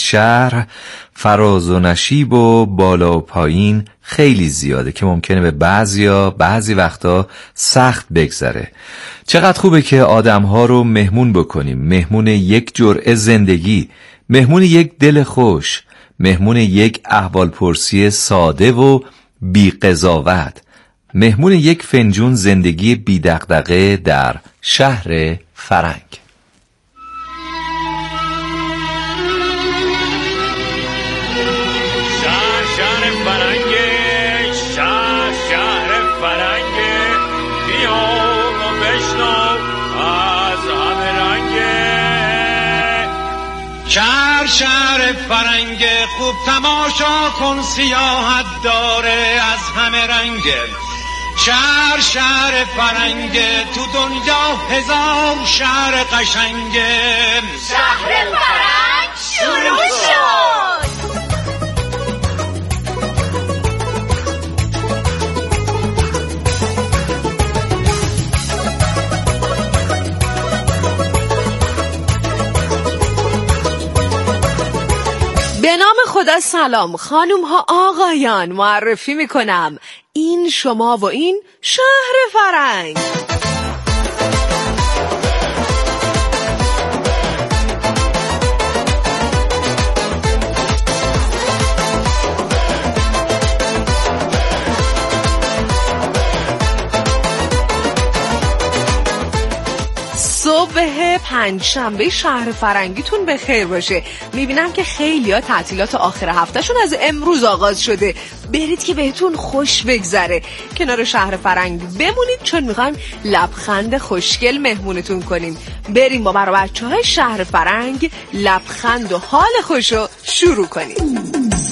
شهر فراز و نشیب و بالا و پایین خیلی زیاده که ممکنه به بعضی وقتا سخت بگذره. چقدر خوبه که آدم‌ها رو مهمون بکنیم، مهمون یک جرعه زندگی، مهمون یک دل خوش، مهمون یک احوالپرسی ساده و بی قضاوت، مهمون یک فنجون زندگی بی دغدغه در شهر فرنگ. شهر فرنگ خوب تماشا کن، سیاحت داره از همه رنگ. شهر فرنگ تو دنیا هزار شهر قشنگ. شهر فرنگ شروع شد. به نام خدا سلام خانوم ها آقایان، معرفی میکنم این شما و این شهر فرنگ. صبح پنجشنبه شهر فرنگیتون به خیر باشه. میبینم که خیلی ها تعطیلات آخر هفتهشون از امروز آغاز شده. برید که بهتون خوش بگذره، کنار شهر فرنگ بمونید چون میخوایم لبخند خوشگل مهمونتون کنیم. بریم با بچه‌های شهر فرنگ لبخند و حال خوشو شروع کنیم.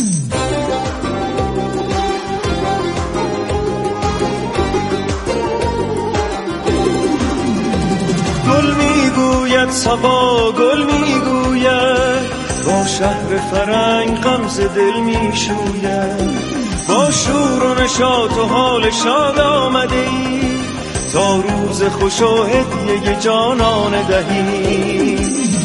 گل میگوید صبا، گل میگوید با شهر فرنگ غمز دل میشوید. با شور و نشاط و حال شاد آمده ای تا روز خوش و هدیه جانان دهی.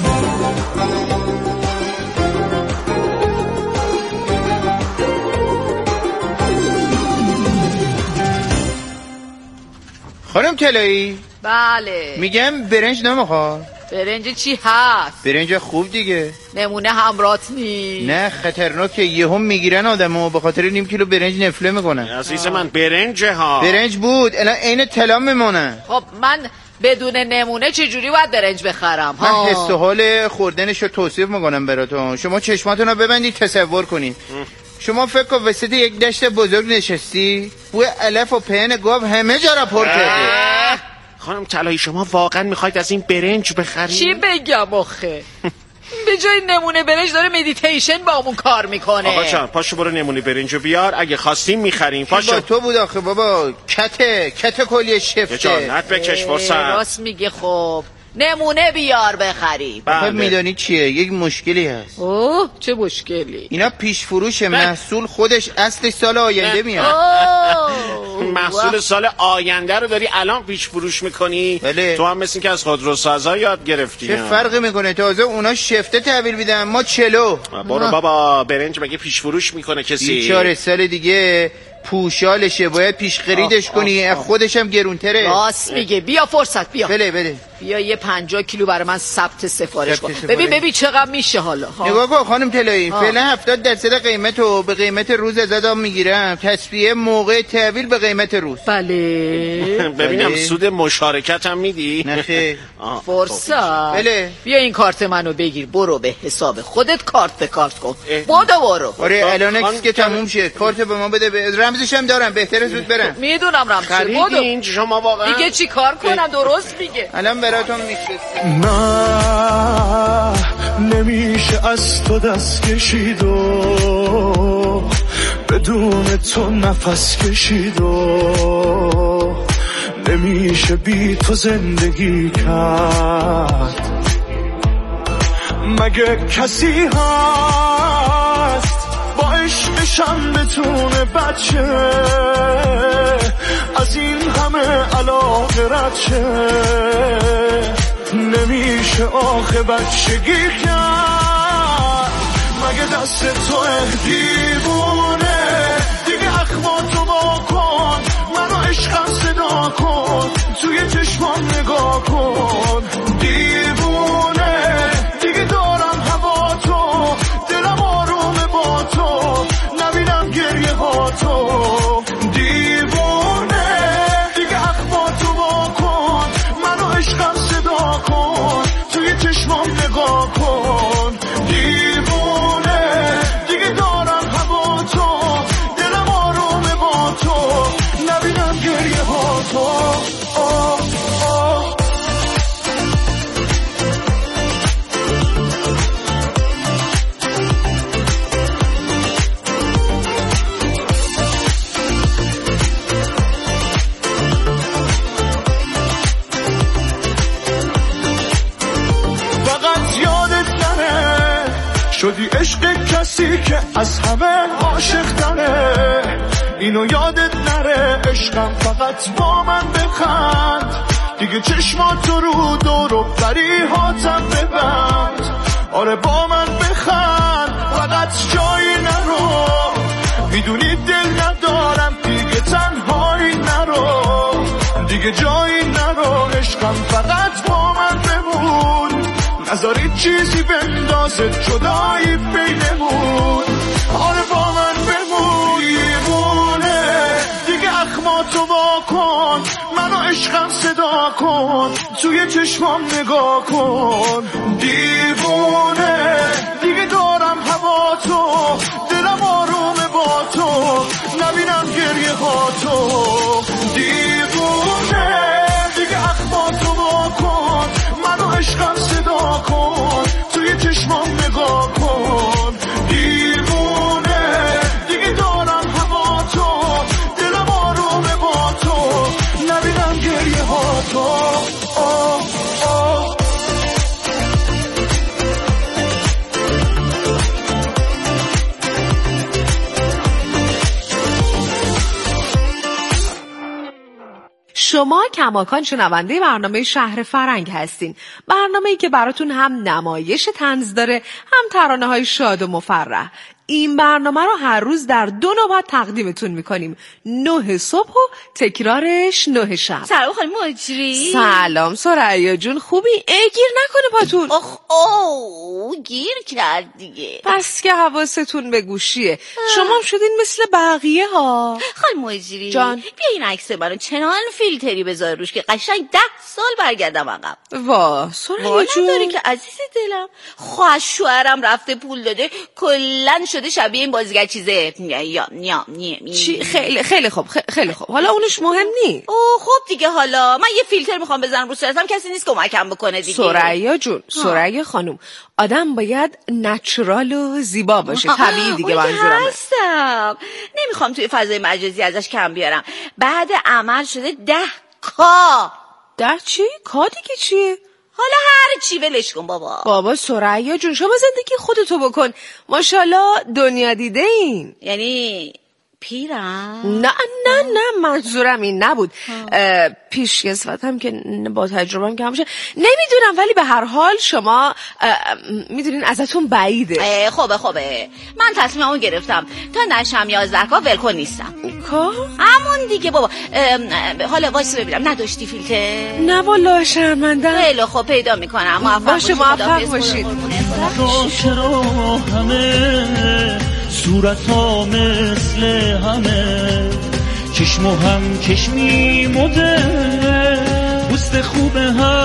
خانم طلایی، بله میگم برنج نمیخواد؟ برنج چی هست؟ برنج خوب دیگه. نمونه همرات نی؟ نه خطرناکه، یهو میگیرن آدمو به خاطر نیم کیلو برنج نفله میکنن. عزیز من برنج ها برنج بود الان عین طلا میمونه. خب من بدون نمونه چجوری باید برنج بخرم؟ من حس و حال خوردنشو توصیف میکنم براتون. شما چشماتون رو ببندید تصور کنید. شما فکر کن وسط یک دشت بزرگ نشستی، بوی علف و پهن گاو همه جا را پر کرده. خانم طلایی شما واقعا میخواید از این برنج بخرید؟ چی بگم آخه؟ به جای نمونه برنج داره مدیتیشن با همون کار میکنه. آقا جان پاشو برو نمونه برنجو بیار، اگه خواستیم میخریم. پاشو. با تو بود آخه بابا، کت کلیه شفته. جانت بکش فرصت. راست میگه. خب نمونه بیار بخریم. خب میدانی چیه؟ یک مشکلی هست. اوه چه مشکلی؟ اینا پیش فروش محصول خودش اصلش سال آینده میاد. محصول سال آینده رو داری الان پیش فروش میکنی؟ بله. تو هم مثل که از خودروسازا یاد گرفتی. چه فرقی میکنه؟ تازه اونا شفته تحویل میدن، ما چلو. برو بابا، برنج مگه پیش فروش میکنه کسی؟ 4 سال دیگه پوشالشه، باید پیش خریدش کنی، خودش هم گرونتره. راست میگه. بیا فرصت بیا. بله بیا یه 50 کیلو برای من ثبت سفارش کن. ببین چقدر میشه حالا. نگاه کن خانم طلایی، فعلا 70% قیمتو به قیمت روز ازادم میگیرم، تصفیه موقع تحویل به قیمت روز. بله. ببینم سود مشارکت هم میدی؟ نخیر. فرصت. بله. بیا این کارت منو بگیر، برو به حساب خودت کارت به کارت کن. برو. آره الان که تموم شد کارت به ما بده، رمزش هم دارم، بهتره زود برم. میدونم رمزش. خریدین شما واقعا؟ دیگه چی کار کنم؟ درست میگه. الان براتون میفرستم. نه نمیشه از تو دست کشید و بدون تو نفس کشید و نمیشه بی تو زندگی کرد. مگه کسی هست با عشقشم بتونه بچه از این همه علاقه رد شه؟ نمیشه آخه بچگی کرد. اگه دست توه دیوونه دیگه اخماتو با کن منو عشقم صدا کن توی چشمام نگاه کن دیوونه دیگه دارم هوا تو دلم آرومه با تو نبینم گریه ها تو دیوونه دیگه اخماتو با کن منو عشقم صدا کن توی چشمام نگاه کن دیوونه دیگه دارم هوا تو دلم آرومه با تو نبینم گریه ها تو شدی عشق کسی که از همه عاشق داره اینو یادت نره عشقم فقط با من بخند دیگه چشماتو رو دور و بریهاتم ببند آره با من بخند فقط جایی نرو میدونی دل ندارم دیگه تنهایی نرو دیگه جایی نرو عشقم فقط با من بمون نذاری چیزی بندازه جدایی بینمون آره با من بمون دیوونه دیگه اخماتو با کن منو عشقم صدا کن توی چشمام نگاه کن دیوونه دیگه دارم هوا تو دلم آرومه با تو نبینم گریه ها تو دیوونه دیگه اخماتو با کن منو عشقم صدا کن توی چشمام نگاه کن دیوونه دیگه دارم هوا تو دلم آرومه با تو نبینم گریه ها تو شما کماکان شنونده برنامه شهر فرنگ هستین، برنامه‌ای که براتون هم نمایش طنز داره هم ترانه‌های شاد و مفرح. این برنامه رو هر روز در 2 نوبت تقدیمتون میکنیم، 9 صبح و تکرارش 9 شب. سلام خانم مجری. سلام ثریا جون، خوبی؟ گیر نکنه پاتون. گیر کرد دیگه. پس که حواستون به گوشیه. شما هم شدین مثل بقیه ها. خانم مجری جان، بیا این عکس منو چنان فیلتری بذار روش که قشنگ 10 سال برگردم عقب. وا ثریا جون، نداری که عزیز دلم. خواهش شوهرم رفته پول داده کلن شده شبیه این بازیگر چیزه. چی؟ خیلی خوب خیلی خوب. حالا اونش مهم نی. خب دیگه حالا من یه فیلتر میخوام بزنم رو صورتم، کسی نیست کمکم بکنه دیگه. ثریا جون، ثریا خانم، آدم باید نچرال و زیبا باشه، طبیعی دیگه منظورمه. هستم. نمیخوام توی فضای مجازی ازش کم بیارم. بعد عمل شده 10K. 10 چی؟ کا دیگه چیه؟ حالا هر چی ولش کن بابا ثریا جون، شما زندگی خودتو بکن. ماشاءالله دنیا دیده این. یعنی پیرم؟ نه منظورم این نبود. پیشکسوتم که با تجربه‌ام که همشه نمیدونم، ولی به هر حال شما میدونین ازتون بعیده. خوبه من تصمیممو گرفتم تا نشم 11K ولکن نیستم. کا؟ همون دیگه بابا. حالا وایس ببینم نداشتی فیلتر؟ نه والله شرمندم. خیلی خوب پیدا میکنم. موفق باشید. چرا همه صورت ها مثل همه، چشم و هم چشمی مده، پوست خوب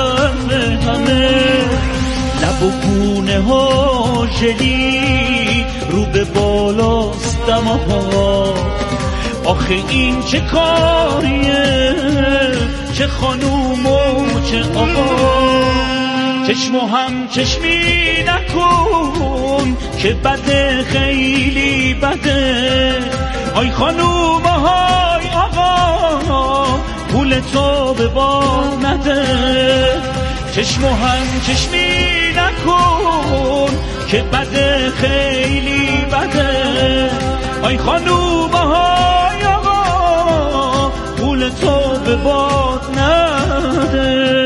همه، لب و گونه ها ژلی، رو به بالاست دماها. آخه این چه کاریه، چه خانوم و چه آقا، چشم و هم چشمی نکن که بده، خیلی بده. آی خانوم های آقا، پول تو به باد نده. چشم و هم چشمی نکن که بده، خیلی بده. آی خانوم های آقا، پول تو به باد نده.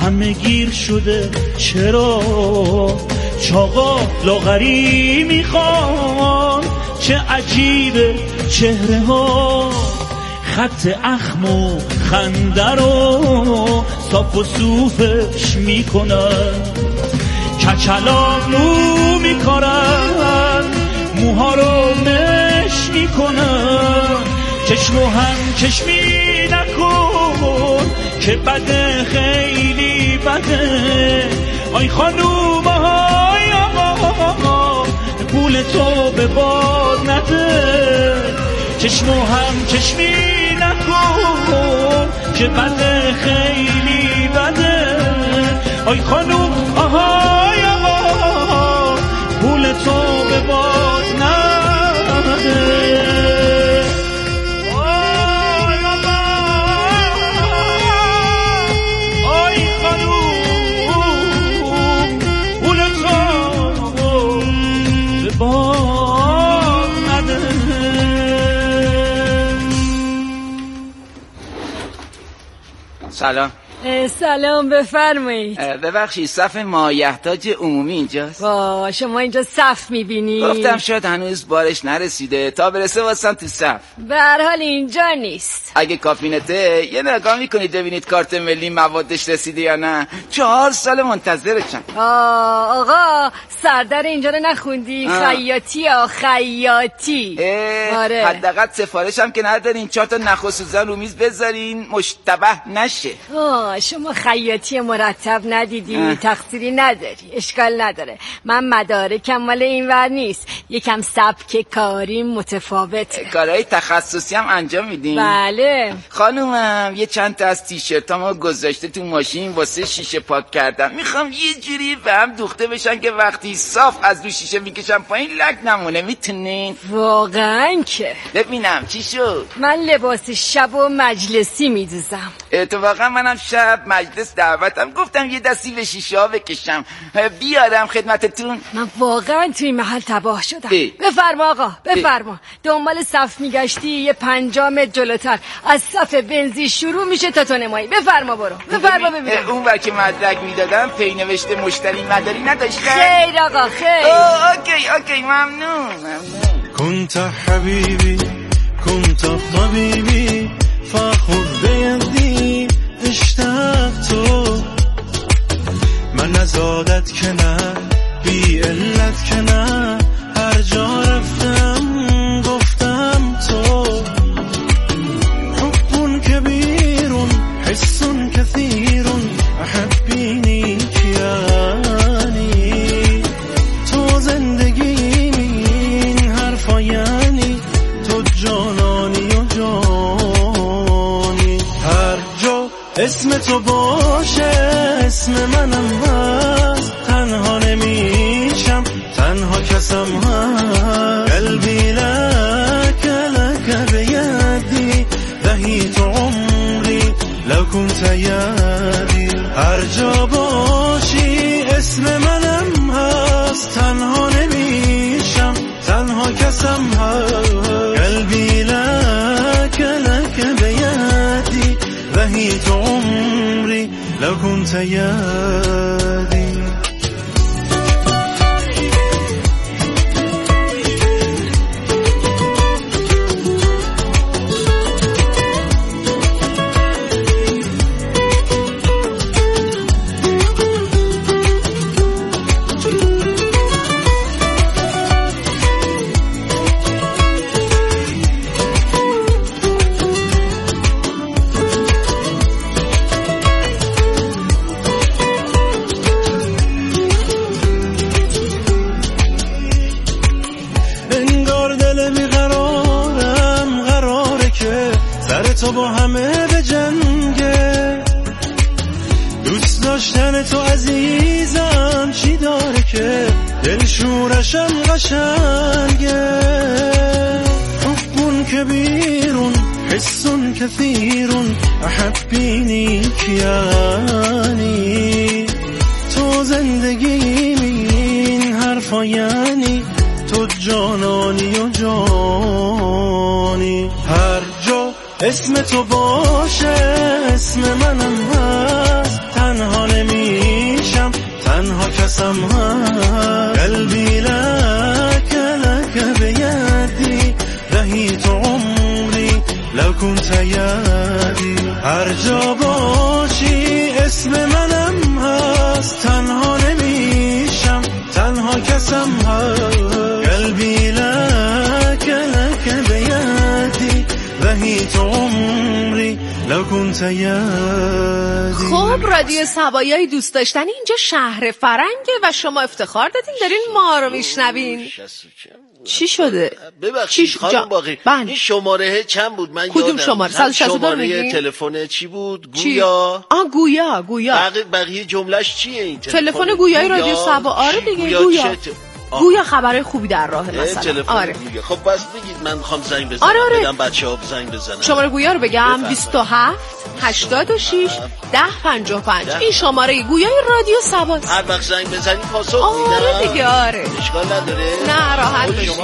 همه گیر شده چرا چاقا لاغری میخوان چه عجیبه چهره ها خط اخم و خنده رو صاف و صوفش میکنن کچلا مو میکارن موها رو مش میکنن چشمو هم چشمی نکن که بده خیلی بده آی خانوم های آقا پول تو به باد نده چشمو هم چشمی نکن که بده خیلی بده آی خانوم های آقا پول تو به باد نده سلام. سلام بفرمایید. ببخشید صف مایحتاج عمومی اینجاست؟ وا شما اینجا صف میبینی؟ گفتم شاید هنوز بارش نرسیده تا برسه واسم تو صف. به هر حال اینجا نیست. اگه کافینته یه نگاه میکنید ببینید کارت ملی موادش رسیده یا نه. 4 سال منتظرشم. آقا سردر اینجا رو نخوندی؟ خیاطی خیاطی. آره. حداقل سفارشم که ندارین 4 تا نخ و سوزن رو میز بذارین مشتبه نشه. شما خیاطی مرتب ندیدی تقصیری نداری اشکال نداره من مدارکم مال اینور نیست یکم سبک کاری متفاوته کارهای تخصصی هم انجام میدین؟ بله خانومم یه چند تا از تیشرتامو گذاشته تو ماشین واسه شیشه پاک کردم میخوام یه جوری به هم دوخته بشن که وقتی صاف از رو شیشه میکشم پایین لک نمونه میتونین؟ واقعا که ببینم چی شد؟ من لباس شب و مجلسی میدوزم اتفاقا منم شب مجلس دعوتم گفتم یه دستی به شیشه ها بکشم بیارم خدمتتون. من واقعا توی محل تباه شدم. بفرما آقا بفرما. دنبال صف میگشتی یه 5 متر جلوتر از صف بنزین شروع میشه تا تو نمایی. بفرما برو بفرما ببینم. اون وقت که مدرک میدادم پی نوشته مشتری مداری نداشتن؟ خیر آقا خیر. اوکی ممنون. كنت حبيبي كنت طبيبي فخذ بيدي اشتقت من از عادت که نه بی علت که نه هر جا رفتم گفتم تو حب کبیر حس کثیر احبینی کیانی تو زندگی این حرفا یعنی تو جانانی و جانی هر جا اسم تو باشه اسم منم هست تنها نمیشم تنها کسم هست قلبی لک لک بیدی دهیت عمری لو کنت یدی هر جا باشی اسم منم هست تنها نمیشم تنها کسم هست قلبی لک لک بیدی دهیت عمری لو كنت يدي تو با همه به جنگه دوست داشتن تو عزیزم چی داره که دل شورشم قشنگه حب کبیرون حس کثیرون احبینی کیانی تو زندگی این حرفا یعنی تو جانانی و جانی هر جا اسم تو باشه اسم منم هست تنها كنت يدي. خب رادیو سوایی دوست داشتنی اینجا شهر فرنگه و شما افتخار دادین دارین ما رو میشنوین. چی شده؟ ببخشید خانم باقی این شماره چند بود؟ من کدوم شماره؟ 162 میگی؟ تلفن چی بود؟ گویا؟ گویا. بقیه جملهش چیه این تلفن گویای رادیو سوا؟ آره دیگه گویا خبرهای خوبی در راه مثلا. آره. خب بس بگید من میخوام زنگ بزنم. آره. بدم بچه‌ها زنگ بزنن. شماره گویا رو بگم 27 86 1055. این شماره گویای رادیو سواست. هر وقت زنگ بزنی پاسخ میدم. آره دیگه آره. اشکال نداره. نه راحت باشید.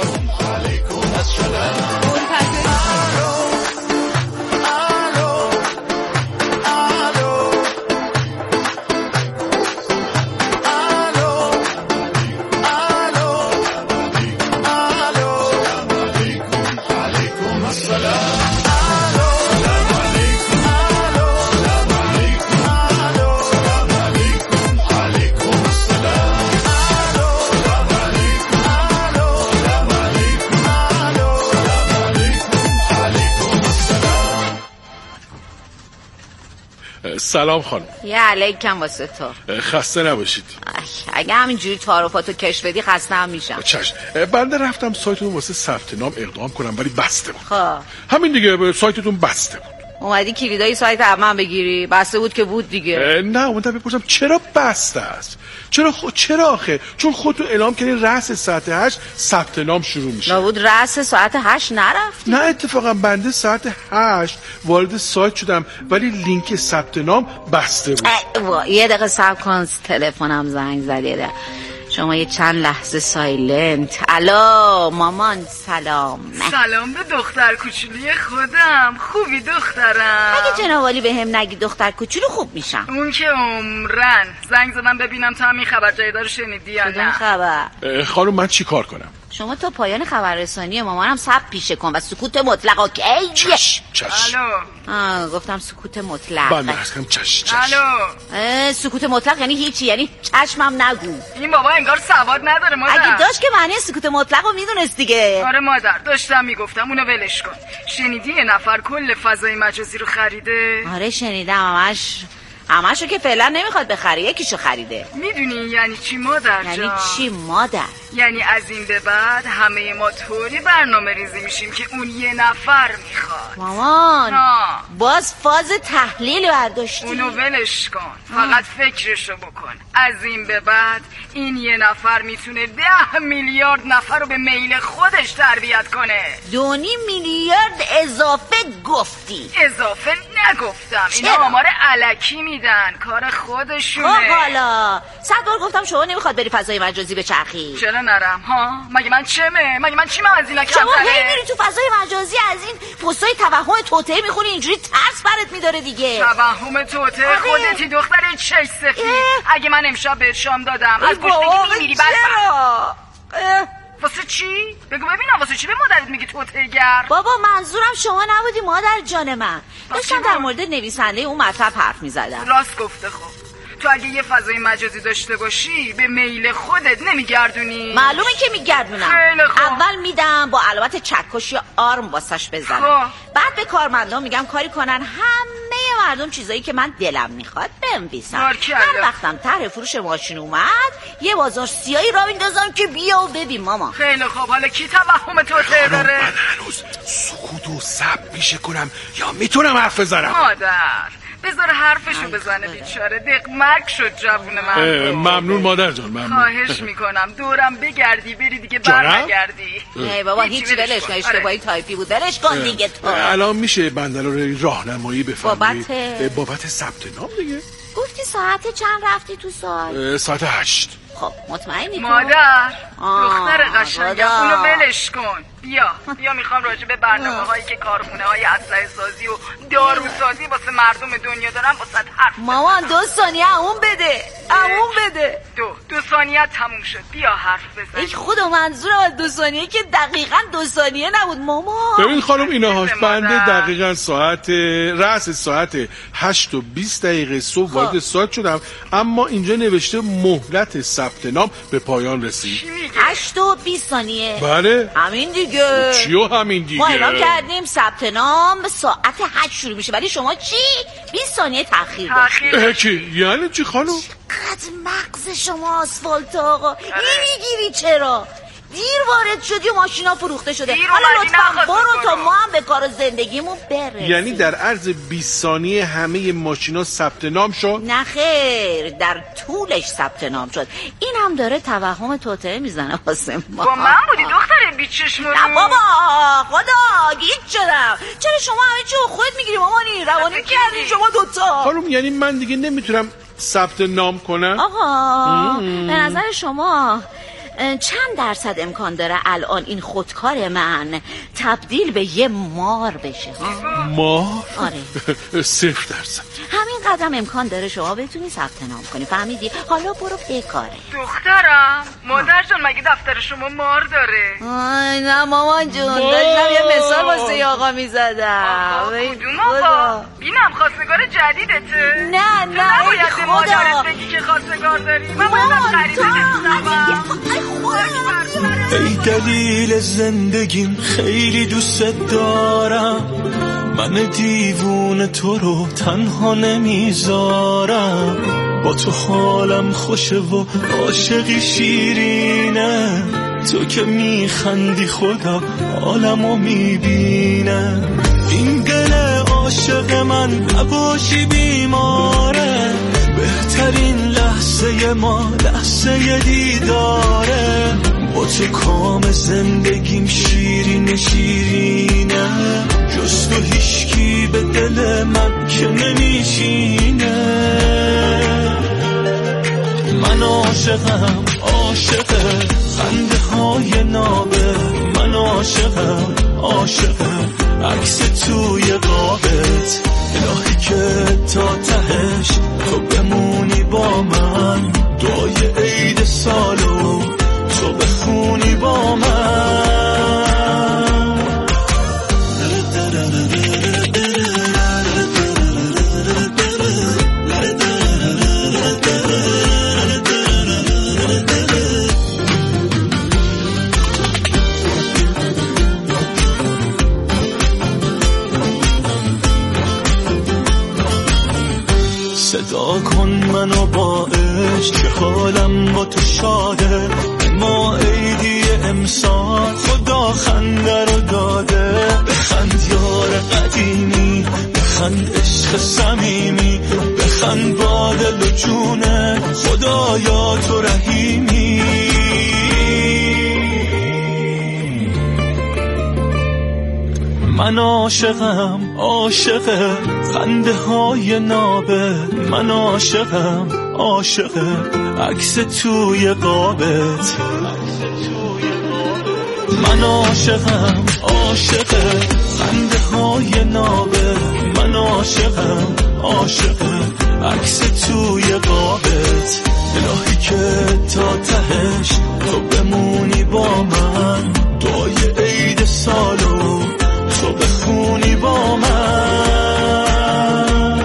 سلام خانم. یه علیکم واسه تو. خسته نباشید. اگه همینجوری تعارفاتو کش بدی خسته هم میشم. چشم. بنده رفتم سایتتون واسه ثبت نام اقدام کنم ولی بسته بود. خب همین دیگه به سایتتون بسته بود. اومدی کلیدای سایت من بگیری؟ بسته بود که بود دیگه. نه اومدم بپرسم چرا بسته است؟ چرا آخه؟ چون خودتون اعلام کردین رأس ساعت 8 ثبت نام شروع میشه. لابد رأس ساعت 8 نرفتی؟ نه اتفاقا بنده ساعت 8 وارد سایت شدم ولی لینک ثبت نام بسته بود. یه دقیقه صبر کن تلفنم زنگ زده. شما یه چند لحظه سایلنت. الو مامان سلام. سلام به دختر کوچولی خودم. خوبی دخترم؟ اگه جنابالی به هم نگی دختر کوچولو خوب میشم. اون که عمرن. زنگ زدم ببینم تو همین خبر جدیدا رو شنیدی یا نه؟ خبر؟ خانم من چی کار کنم؟ شما تا پایان خبررسانی مامانم صبر پیشه کن و سکوت مطلق. اوکی؟ چش. الو. گفتم سکوت مطلق. بله هستم چش. الو. سکوت مطلق یعنی هیچی، یعنی چشمم نگو. این بابا انگار سواد نداره مادر. اگه داشت که معنی سکوت مطلق رو میدونست دیگه. آره مادر داشتم میگفتم اونو ولش کن. شنیدی یه نفر کل فضای مجازی رو خریده؟ آره شنیدم. همشو که فعلا نمیخواد بخره، یکیشو خریده. میدونی یعنی چی مادر جان؟ یعنی چی مادر؟ یعنی از این به بعد همه ما طوری برنامه ریزی میشیم که اون یه نفر میخواد. مامان باز فاز تحلیل برداشتی. اونو ولش کن، فقط فکرشو بکن. از این به بعد این یه نفر میتونه 10 میلیارد نفر رو به میل خودش تربیت کنه. 2.5 میلیارد اضافه گفتی؟ اضافه نگفتم. اینا آمار الکی میدن، کار خودشونه. حالا 100 بار گفتم شما نمیخواد بری فضای مجازی بچرخی. چرا نرم ها؟ مگه من چیم از اینا کمتره؟ شما هی میری تو فضای مجازی از این پستای توهم توطئه میخونی، اینجوری ترس برات میداره دیگه. توهم توطئه خودتی دختر چش سفید. اگه من امشب بهت شام دادم از گشنگی میمیری. چرا؟ واسه چی؟ بگو ببینم واسه چی به مادرت میگی توطئه گر؟ بابا منظورم شما نبودی مادر جان من. داشتم در مورد نویسنده اون مطلب حرف میزدم. راست گفته. خب تو اگه یه فضای مجازی داشته باشی به میل خودت نمیگردونی؟ معلومه که میگردونم. خیلی خوب. اول میدم با علامت چکش یا آرم واسش بزنم. بعد به کارمندان میگم کاری کنن همه مردم چیزایی که من دلم میخواد بنویسن. هر وقتم طرح فروش ماشین اومد یه بازار سیاهی را میندازم که بیا و ببین ماما. خیلی خوب. حالا کی توهم توطئه داره؟ من هنوز سکوت و صبر میشه کنم یا میتونم حرف بزنم؟ مادر بذار حرفشو بزنه بیچاره. دقمک شد جوون من. ممنون مادر جان. ممنون. خواهش میکنم دورم بگردی بری دیگه برنگردی. نه بابا هیچ ولش کن. اشتباهی تایپی بود. ولش کن دیگه. تو الان میشه بنده رو راهنمایی بفرمایید بابت ثبت نام دیگه؟ گفتی ساعت چند رفتی تو ساعت 8. خب مطمئنی تو؟ مادر دختر قشنگم اونو ولش کن. بیا میخوام راجع به برنامه هایی که کارخونه های اسلحه سازی و داروسازی واسه مردم دنیا دارن واسه حرف. مامان 2 ثانیه اون بده. تموم بده. 2 ثانیه تموم شد. بیا حرف بزن. ای خدا منظورم از 2 ثانیه که دقیقاً 2 ثانیه نبود مامان. ببین خانم اینهاش بنده دقیقاً رأس ساعت 8:20 صبح وارد ساعت شدم، اما اینجا نوشته مهلت ثبت نام به پایان رسید. 8:20 ثانیه. بله همین دیگه. چیو همین دیگه؟ ما اعلام کردیم ثبت نام ساعت 8 شروع میشه، ولی شما چی 20 ثانیه تأخیر داشتید. چی یعنی چی خانم؟ چقدر مغز شما آسفالت آقا. نمیگیری چرا؟ دیر وارد شدی و ماشینا فروخته شده. حالا لطفا برو تا ما هم به کار زندگیمون برسیم. یعنی در عرض 20 ثانیه همه ماشینا ثبت نام شد؟ نه خیر، در طولش ثبت نام شد. این هم داره توهم توطئه میزنه واسه ما. با من بودی دختر بیچشم رو؟ نه بابا خدا گیج شدم. چرا شما همه چی خود میگیری مامانی؟ روانی کردی شما دوتا. خانم یعنی من دیگه نمیتونم ثبت نام کنم؟ آقا به نظر شما چند درصد امکان داره الان این خودکار من تبدیل به یه مار بشه؟ مار؟ آره 0%. همین قدم امکان داره شما بتونی ثبت نام کنی، فهمیدی؟ حالا برو به کاره. دخترم مادر جان مگه دفتر شما مار داره؟ نه مامان جون داشتم یه مثال واسه آقا میزدم. کدوم آقا؟ بینم خواستگار جدیدته؟ نه نباید به مادرت بگی که خواستگار داری. من باید غریبه بشنوم. ای دلیل زندگیم خیلی دوست دارم، من دیوونه تو رو تنها نمیذارم، با تو حالم خوشه و عاشقی شیرینه، تو که میخندی خدا عالمو میبینه، این دل عاشق من نباشی بیماره، بهترین لحظه ما لحظه دیداره، با تو کام زندگیم شیرینه شیرینه، جز تو هیچکی به دل من که نمیشینه، من عاشقم عاشقه خنده های نابه، من عاشقم عاشقه عکس توی قابت، الهی که تا تهش تو بمونی با من، دعای عید سالو تو بخونی با من. صدا کن منو با عشق که حالم با تو شاده، ما عیدی امسال خدا خنده رو داده، بخند یار قدیمی، بخند عشق صمیمی، بخند با دل و جونه خدایا تو رحیمی، من عاشقم عاشقه خنده های نابه، من عاشقم عاشقه عکس توی قابت، من عاشقم عاشقه خنده های نابه، من عاشقم عاشقه عکس توی قابت، الهی که تا تهش تو بمونی با من، دعای عید سالو تو بخونی با من.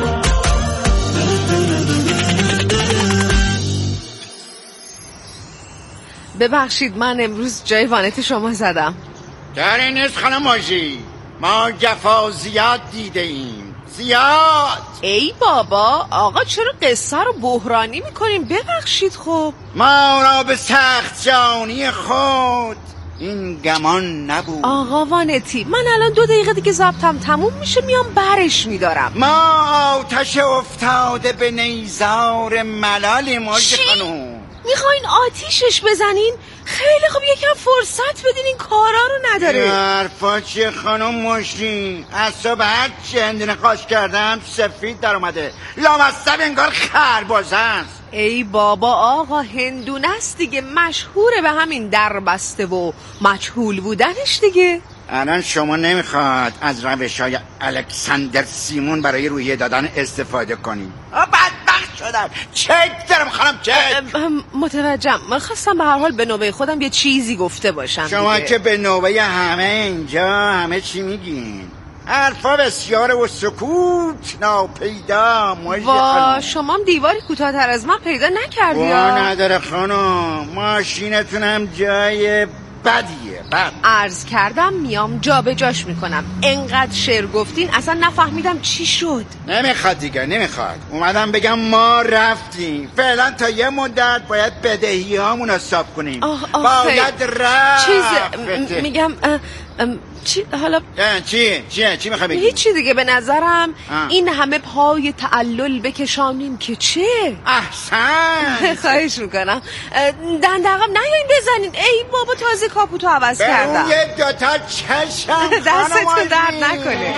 ببخشید من امروز جای وانت شما زدم. در این نیست خانم ماجی، ما جفا زیاد دیده ایم، زیاد. ای بابا آقا چرا قصه رو بحرانی میکنیم؟ ببخشید خب ما را به سخت جانی خود این گمان نبود. آقا وانتی من الان 2 دقیقه دیگه ضبطم تموم میشه میام برش میدارم. ما آتش افتاده به نیزار ملال ماجی خانم. میخواین آتیشش بزنین؟ خیلی خوب یکم فرصت بدین، این کارا رو نداره. حرفا چیه خانم مشی؟ از صبح هر چی هندونه قاش کردم سفید در اومده، لامصب انگار خربازه است. ای بابا آقا هندونه است دیگه، مشهوره به همین در بسته و مجهول بودنش دیگه. الان شما نمیخواد از روش‌های الکساندر سیمون برای روحیه دادن استفاده کنیم؟ بدبخت شدم. چک دارم خانم، چک. متوجهم. من خواستم به هر حال به نوبه خودم یه چیزی گفته باشم. شما که به نوبه همه اینجا همه چی میگین. حرفا بسیاره و سکوت ناپیدا. وا شما هم دیواری کوتاه‌تر از من پیدا نکردی. وا نداره خانم، ماشینتونم جای بدیه. بد عرض کردم میام جا به جاش میکنم. انقدر شعر گفتین اصلا نفهمیدم چی شد. نمیخواد دیگه، نمیخواد. اومدم بگم ما رفتیم. فعلا تا یه مدت باید بدهی هامون رو حساب کنیم. باید رفت. میگم چی حالا چی میخوای بگی؟ هیچی دیگه. به نظرم این همه پای تعلل بکشانیم که چه؟ احسن. خواهش میکنم. دندقم نیاین بزنین. ای بابا تازه کاپوتو عوض کردم. به اون یه دوتا چشم دستتون درد نکنه.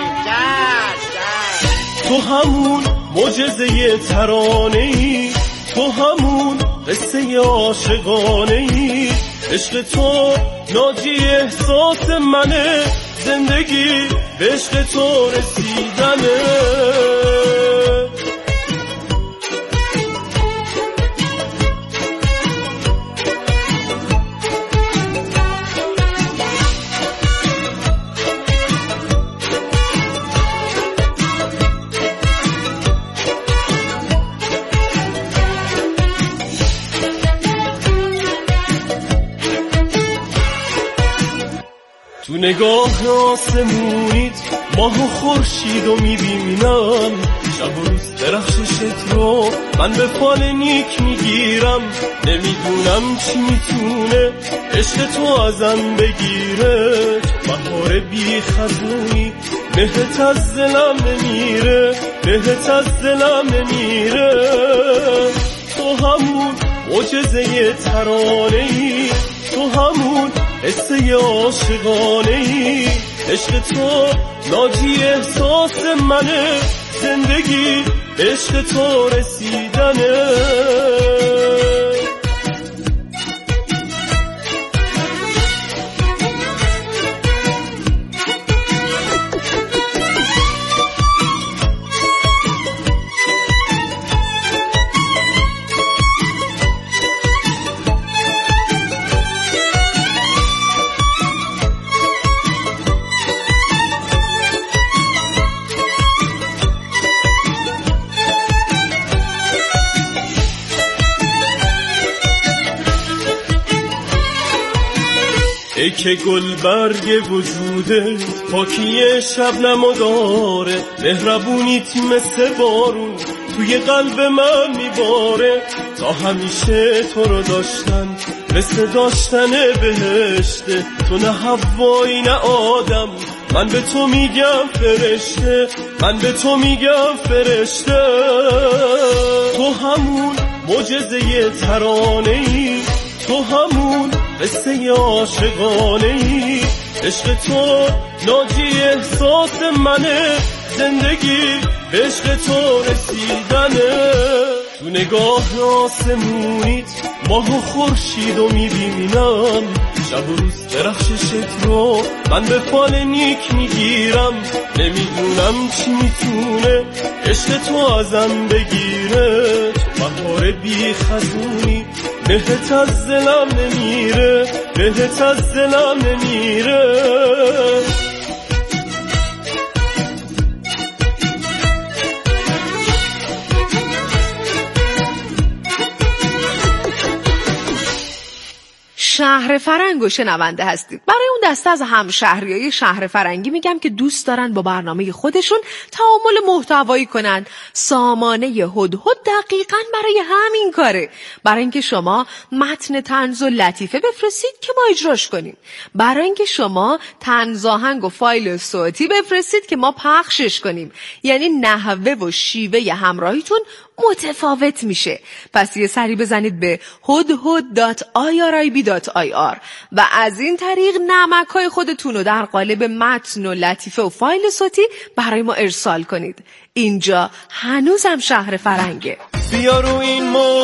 تو همون معجزه ترانه‌ای، تو همون قصه عاشقانه‌ای، عشق تو ناجی احساس منه، زندگی به عشق تو رسیدنه. تو نگاه آسمونیت ماه و خورشیدو میبینم، شب و روز درخششت رو من به فال نیک میگیرم. نمیدونم چی میتونه عشق تو ازم بگیره. بهار بی خزونی بهت از دلم نمیره، بهت از دلم نمیره. تو همون معجزه ترانه‌ای، تو همون قصه عاشقانه‌ای، عشق تو ناجی احساس منه، زندگی عشق تو رسیدنه. ای که گل برگ وجودت پاکی شبنمو داره، مهربونیت مثل بارون توی قلب من میباره. تا همیشه تو رو داشتن مثل داشتن بهشته، تو نه حوایی نه آدم، من به تو میگم فرشته، من به تو میگم فرشته. تو همون معجزه ترانه‌ای، تو همون قصه عاشقانه‌ای، عشق تو ناجی احساس منه، زندگی به عشق تو رسیدنه. تو نگاه آسمونیت ماه و خورشیدو میبینم، شب و روز درخششت رو من به فال نیک میگیرم. نمیدونم چی میتونه عشق تو ازم بگیره. بهار بی خزونی بهت از دلم نمیره، بهت از دلم نمیره. شهر فرنگ و شنونده هستید. برای اون دسته از همشهریای شهر فرنگی میگم که دوست دارن با برنامه خودشون تعامل محتوایی کنن. سامانه هدهد دقیقاً برای همین کاره. برای اینکه شما متن طنز و لطیفه بفرستید که ما اجراش کنیم. برای اینکه شما طنز آهنگ و فایل صوتی بفرستید که ما پخشش کنیم. یعنی نحوه و شیوه همراهیتون متفاوت میشه. پس یه سری بزنید به hudhud.irib.ir و از این طریق نمک‌های خودتون رو در قالب متن و لطیفه و فایل صوتی برای ما ارسال کنید. اینجا هنوزم شهر فرنگه. بیا رو این